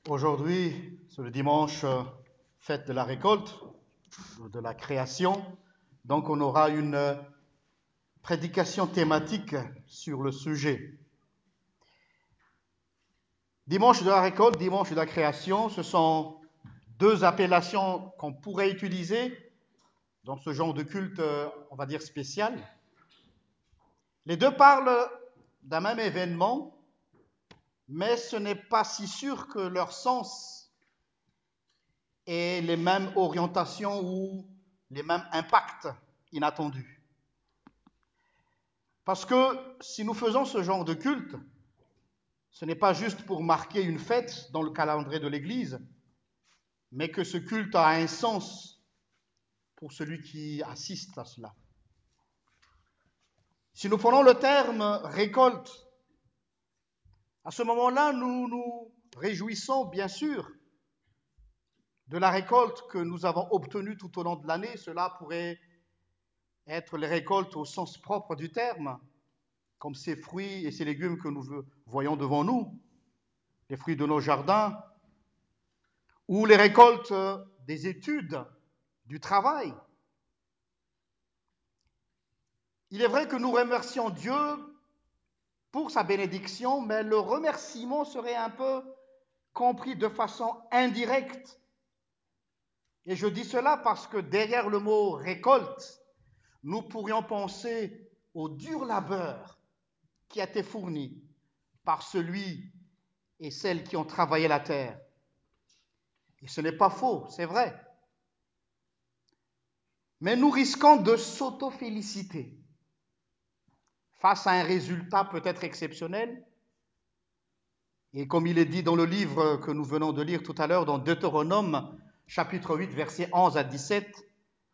Aujourd'hui, c'est le dimanche, fête de la récolte, de la création. Donc, on aura une prédication thématique sur le sujet. Dimanche de la récolte, dimanche de la création, ce sont deux appellations qu'on pourrait utiliser dans ce genre de culte, on va dire spécial. Les deux parlent d'un même événement, mais ce n'est pas si sûr que leur sens ait les mêmes orientations ou les mêmes impacts inattendus. Parce que si nous faisons ce genre de culte, ce n'est pas juste pour marquer une fête dans le calendrier de l'Église, mais que ce culte a un sens pour celui qui assiste à cela. Si nous prenons le terme récolte, à ce moment-là, nous nous réjouissons bien sûr de la récolte que nous avons obtenue tout au long de l'année. Cela pourrait être les récoltes au sens propre du terme, comme ces fruits et ces légumes que nous voyons devant nous, les fruits de nos jardins, ou les récoltes des études, du travail. Il est vrai que nous remercions Dieu pour sa bénédiction, mais le remerciement serait un peu compris de façon indirecte. Et je dis cela parce que derrière le mot récolte, nous pourrions penser au dur labeur qui a été fourni par celui et celles qui ont travaillé la terre. Et ce n'est pas faux, c'est vrai. Mais nous risquons de s'auto-féliciter face à un résultat peut-être exceptionnel. Et comme il est dit dans le livre que nous venons de lire tout à l'heure, dans Deutéronome, chapitre 8, versets 11 à 17,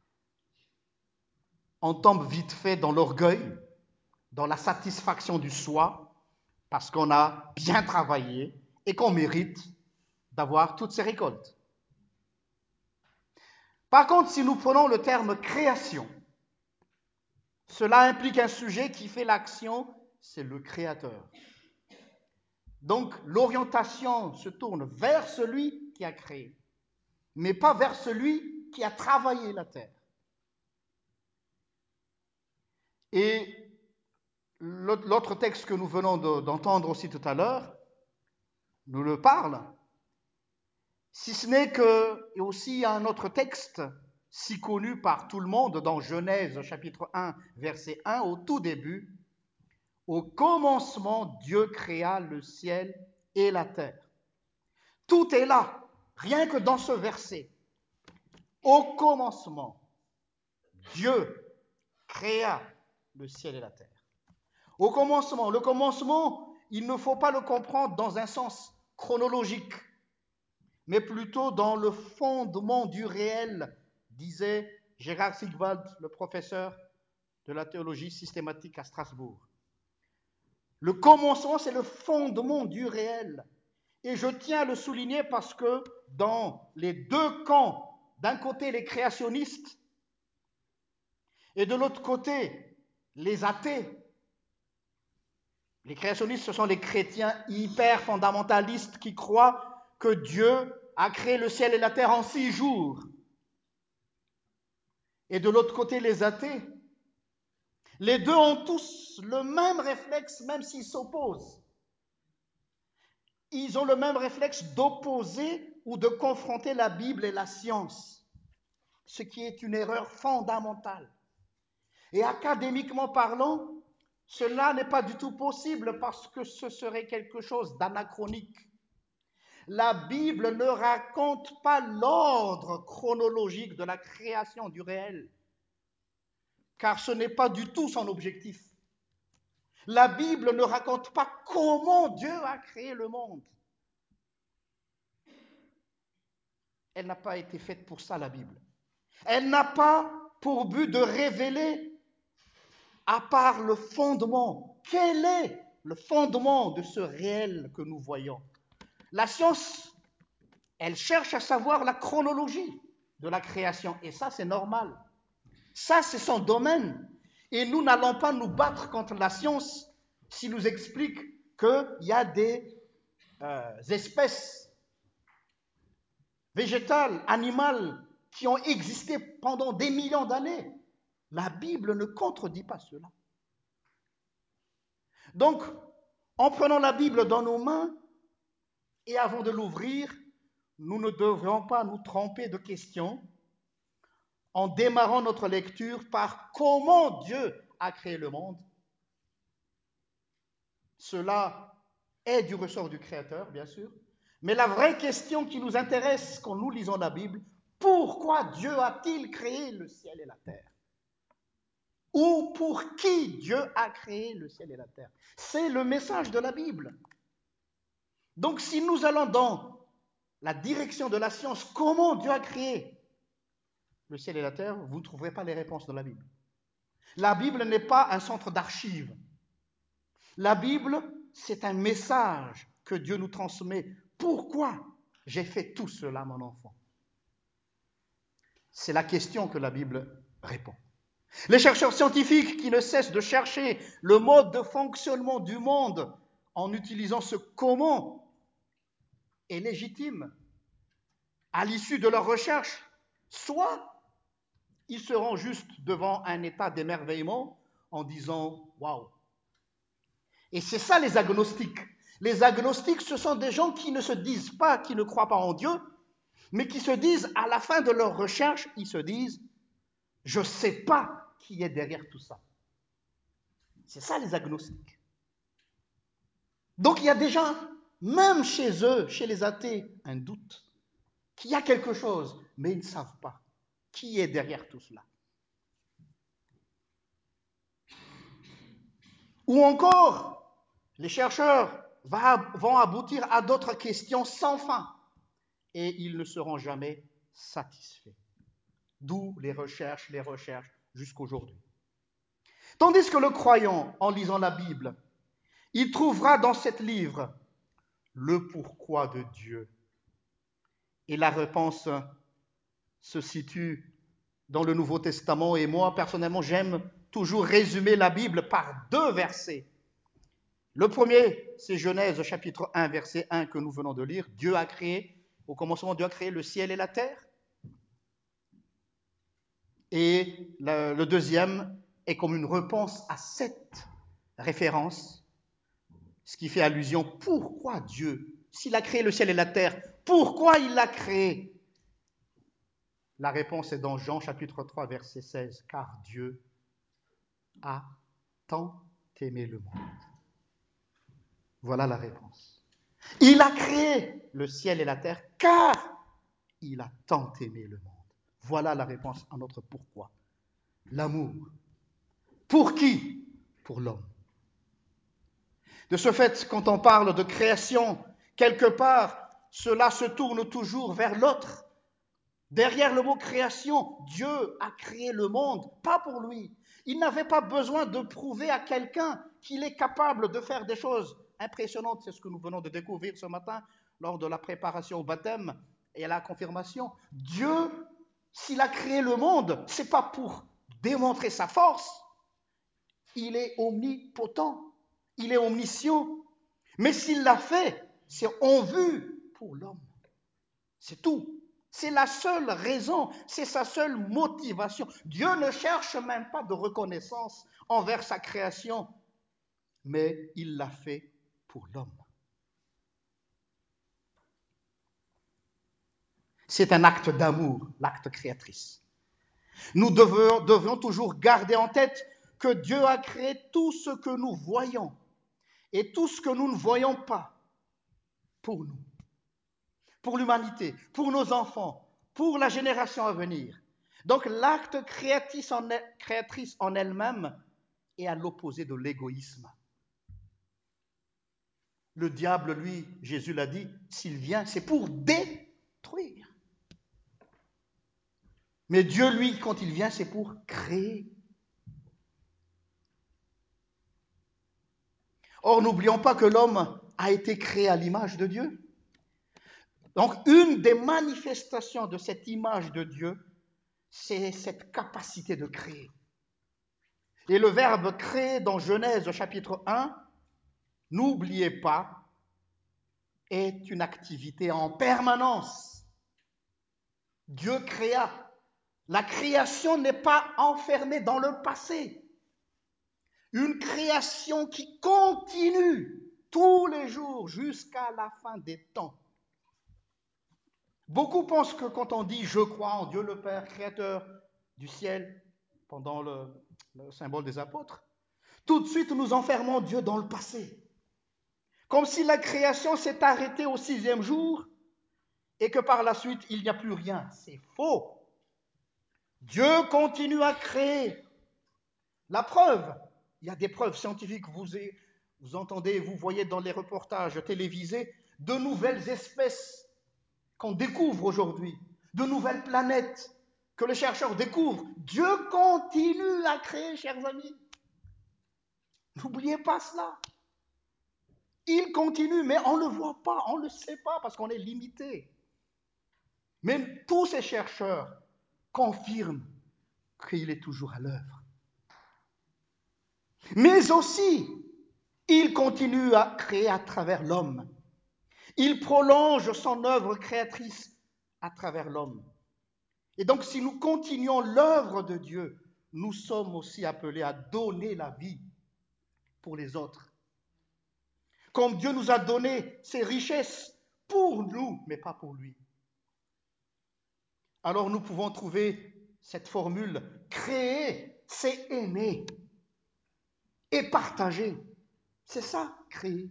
on tombe vite fait dans l'orgueil, dans la satisfaction du soi, parce qu'on a bien travaillé et qu'on mérite d'avoir toutes ces récoltes. Par contre, si nous prenons le terme création, cela implique un sujet qui fait l'action, c'est le Créateur. Donc, l'orientation se tourne vers celui qui a créé, mais pas vers celui qui a travaillé la terre. Et l'autre texte que nous venons d'entendre aussi tout à l'heure nous le parle, si ce n'est que, et aussi un autre texte si connu par tout le monde dans Genèse chapitre 1, verset 1, au tout début, au commencement, Dieu créa le ciel et la terre. Tout est là, rien que dans ce verset. Au commencement, Dieu créa le ciel et la terre. Au commencement, le commencement, il ne faut pas le comprendre dans un sens chronologique, mais plutôt dans le fondement du réel, disait Gérard Sigwald, le professeur de la théologie systématique à Strasbourg. Le commencement, c'est le fondement du réel. Et je tiens à le souligner parce que dans les deux camps, d'un côté les créationnistes et de l'autre côté les athées, les créationnistes, ce sont les chrétiens hyper fondamentalistes qui croient que Dieu a créé le ciel et la terre en 6 jours. Et de l'autre côté, les athées. Les deux ont tous le même réflexe, même s'ils s'opposent. Ils ont le même réflexe d'opposer ou de confronter la Bible et la science, ce qui est une erreur fondamentale. Et académiquement parlant, cela n'est pas du tout possible parce que ce serait quelque chose d'anachronique. La Bible ne raconte pas l'ordre chronologique de la création du réel, car ce n'est pas du tout son objectif. La Bible ne raconte pas comment Dieu a créé le monde. Elle n'a pas été faite pour ça, la Bible. Elle n'a pas pour but de révéler, à part le fondement. Quel est le fondement de ce réel que nous voyons? La science, elle cherche à savoir la chronologie de la création, et ça, c'est normal. Ça, c'est son domaine. Et nous n'allons pas nous battre contre la science s'il nous explique qu'il y a des espèces végétales, animales, qui ont existé pendant des millions d'années. La Bible ne contredit pas cela. Donc, en prenant la Bible dans nos mains et avant de l'ouvrir, nous ne devrions pas nous tromper de questions en démarrant notre lecture par comment Dieu a créé le monde. Cela est du ressort du Créateur, bien sûr. Mais la vraie question qui nous intéresse quand nous lisons la Bible, pourquoi Dieu a-t-il créé le ciel et la terre? Ou pour qui Dieu a créé le ciel et la terre? C'est le message de la Bible. Donc si nous allons dans la direction de la science, comment Dieu a créé le ciel et la terre, vous ne trouverez pas les réponses dans la Bible. La Bible n'est pas un centre d'archives. La Bible, c'est un message que Dieu nous transmet. Pourquoi j'ai fait tout cela, mon enfant? C'est la question que la Bible répond. Les chercheurs scientifiques qui ne cessent de chercher le mode de fonctionnement du monde en utilisant ce comment est légitime. À l'issue de leur recherche, soit ils seront juste devant un état d'émerveillement en disant « Waouh ». Et c'est ça les agnostiques. Les agnostiques, ce sont des gens qui ne se disent pas, qui ne croient pas en Dieu, mais qui se disent, à la fin de leur recherche, ils se disent « Je ne sais pas qui est derrière tout ça ». C'est ça les agnostiques. Donc il y a déjà, même chez eux, chez les athées, un doute qu'il y a quelque chose, mais ils ne savent pas qui est derrière tout cela. Ou encore, les chercheurs vont aboutir à d'autres questions sans fin et ils ne seront jamais satisfaits. D'où les recherches jusqu'aujourd'hui. Tandis que le croyant, en lisant la Bible, il trouvera dans cet livre le pourquoi de Dieu. Et la réponse se situe dans le Nouveau Testament. Et moi, personnellement, j'aime toujours résumer la Bible par 2 versets. Le premier, c'est Genèse chapitre 1, verset 1 que nous venons de lire. Dieu a créé, au commencement, Dieu a créé le ciel et la terre. Et le deuxième est comme une réponse à cette référence, ce qui fait allusion, pourquoi Dieu, s'il a créé le ciel et la terre, pourquoi il l'a créé? La réponse est dans Jean chapitre 3, verset 16, car Dieu a tant aimé le monde. Voilà la réponse. Il a créé le ciel et la terre car il a tant aimé le monde. Voilà la réponse à notre pourquoi. L'amour. Pour qui? Pour l'homme. De ce fait, quand on parle de création, quelque part, cela se tourne toujours vers l'autre. Derrière le mot création, Dieu a créé le monde, pas pour lui. Il n'avait pas besoin de prouver à quelqu'un qu'il est capable de faire des choses impressionnantes. C'est ce que nous venons de découvrir ce matin lors de la préparation au baptême et à la confirmation. Dieu, s'il a créé le monde, ce n'est pas pour démontrer sa force. Il est omnipotent, il est omniscient. Mais s'il l'a fait, c'est en vue pour l'homme. C'est tout. C'est la seule raison, c'est sa seule motivation. Dieu ne cherche même pas de reconnaissance envers sa création, mais il l'a fait pour l'homme. C'est un acte d'amour, l'acte créatrice. Nous devons toujours garder en tête que Dieu a créé tout ce que nous voyons et tout ce que nous ne voyons pas pour nous, pour l'humanité, pour nos enfants, pour la génération à venir. Donc l'acte créatrice en elle-même est à l'opposé de l'égoïsme. Le diable, lui, Jésus l'a dit, s'il vient, c'est pour détruire. Mais Dieu, lui, quand il vient, c'est pour créer. Or, n'oublions pas que l'homme a été créé à l'image de Dieu. Donc, une des manifestations de cette image de Dieu, c'est cette capacité de créer. Et le verbe créer dans Genèse chapitre 1, n'oubliez pas, est une activité en permanence. Dieu créa. La création n'est pas enfermée dans le passé. Une création qui continue tous les jours jusqu'à la fin des temps. Beaucoup pensent que quand on dit « je crois en Dieu le Père, créateur du ciel », pendant le symbole des apôtres, tout de suite nous enfermons Dieu dans le passé. Comme si la création s'est arrêtée au 6e jour et que par la suite il n'y a plus rien. C'est faux. Dieu continue à créer. La preuve, il y a des preuves scientifiques, vous entendez, vous voyez dans les reportages télévisés, de nouvelles espèces qu'on découvre aujourd'hui, de nouvelles planètes que les chercheurs découvrent. Dieu continue à créer, chers amis. N'oubliez pas cela. Il continue, mais on ne le voit pas, on ne le sait pas parce qu'on est limité. Mais tous ces chercheurs confirment qu'il est toujours à l'œuvre. Mais aussi, il continue à créer à travers l'homme. Il prolonge son œuvre créatrice à travers l'homme. Et donc, si nous continuons l'œuvre de Dieu, nous sommes aussi appelés à donner la vie pour les autres. Comme Dieu nous a donné ses richesses pour nous, mais pas pour lui. Alors nous pouvons trouver cette formule, créer, c'est aimer et partager. C'est ça, créer.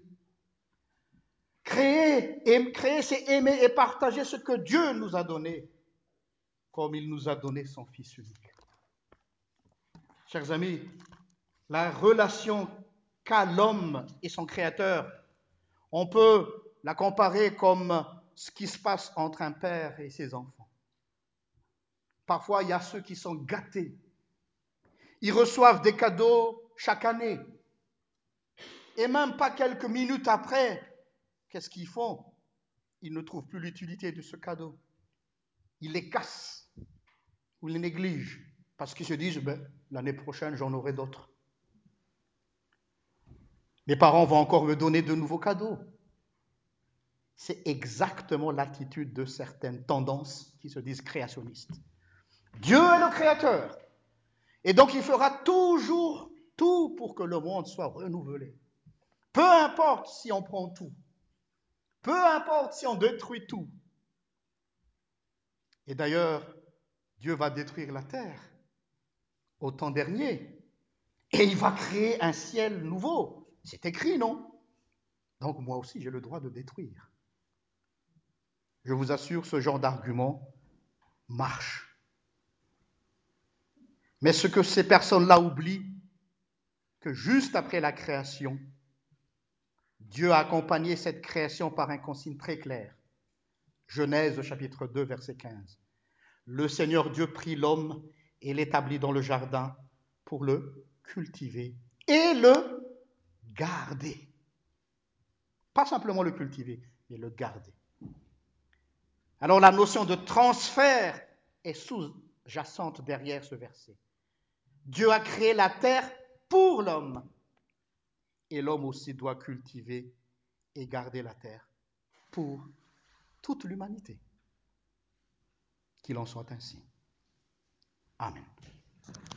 Créer, c'est aimer et partager ce que Dieu nous a donné, comme il nous a donné son Fils unique. Chers amis, la relation qu'a l'homme et son Créateur, on peut la comparer comme ce qui se passe entre un père et ses enfants. Parfois, il y a ceux qui sont gâtés. Ils reçoivent des cadeaux chaque année. Et même pas quelques minutes après, qu'est-ce qu'ils font? Ils ne trouvent plus l'utilité de ce cadeau. Ils les cassent ou les négligent parce qu'ils se disent, l'année prochaine, j'en aurai d'autres. Mes parents vont encore me donner de nouveaux cadeaux. C'est exactement l'attitude de certaines tendances qui se disent créationnistes. Dieu est le créateur. Et donc, il fera toujours tout pour que le monde soit renouvelé. Peu importe si on prend tout. Peu importe si on détruit tout. Et d'ailleurs, Dieu va détruire la terre au temps dernier. Et il va créer un ciel nouveau. C'est écrit, non? Donc moi aussi, j'ai le droit de détruire. Je vous assure, ce genre d'argument marche. Mais ce que ces personnes-là oublient, que juste après la création, Dieu a accompagné cette création par un consigne très clair. Genèse chapitre 2, verset 15. Le Seigneur Dieu prit l'homme et l'établit dans le jardin pour le cultiver et le garder. Pas simplement le cultiver, mais le garder. Alors la notion de transfert est sous-jacente derrière ce verset. Dieu a créé la terre pour l'homme. Et l'homme aussi doit cultiver et garder la terre pour toute l'humanité. Qu'il en soit ainsi. Amen.